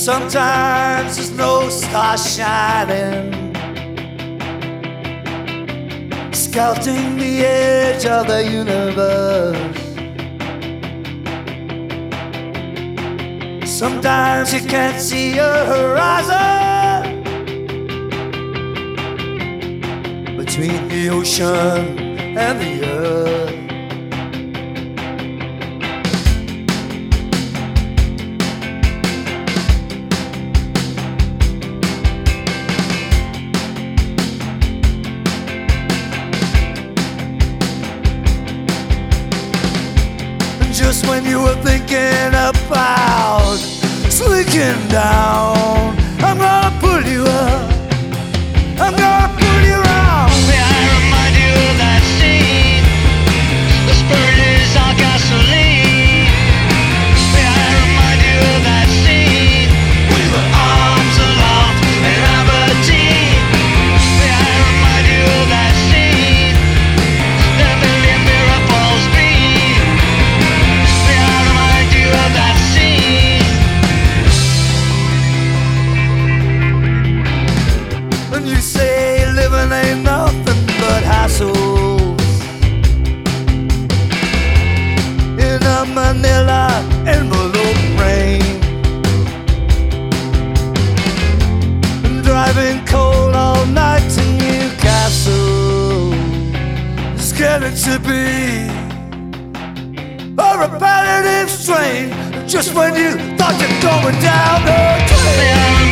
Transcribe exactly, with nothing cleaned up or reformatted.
Sometimes there's no star shining, scouting the edge of the universe. Sometimes you can't see your horizon between the ocean and the earth. Just when you were thinking about slinking down, I'm gonna pull you up, I'm gonna pull you around. May I remind you of that scene? The spirit is our gasoline. May I remind you of that scene? We were arms aloft in Aberdeen. May I remind you of that scene? There are a million miracles beat. May I remind you of that scene? And you say living ain't nothing but hassles in a Manila envelope rain, and driving cold all night to Newcastle is getting to be a repetitive strain. Just when you thought you're going down the drain. May I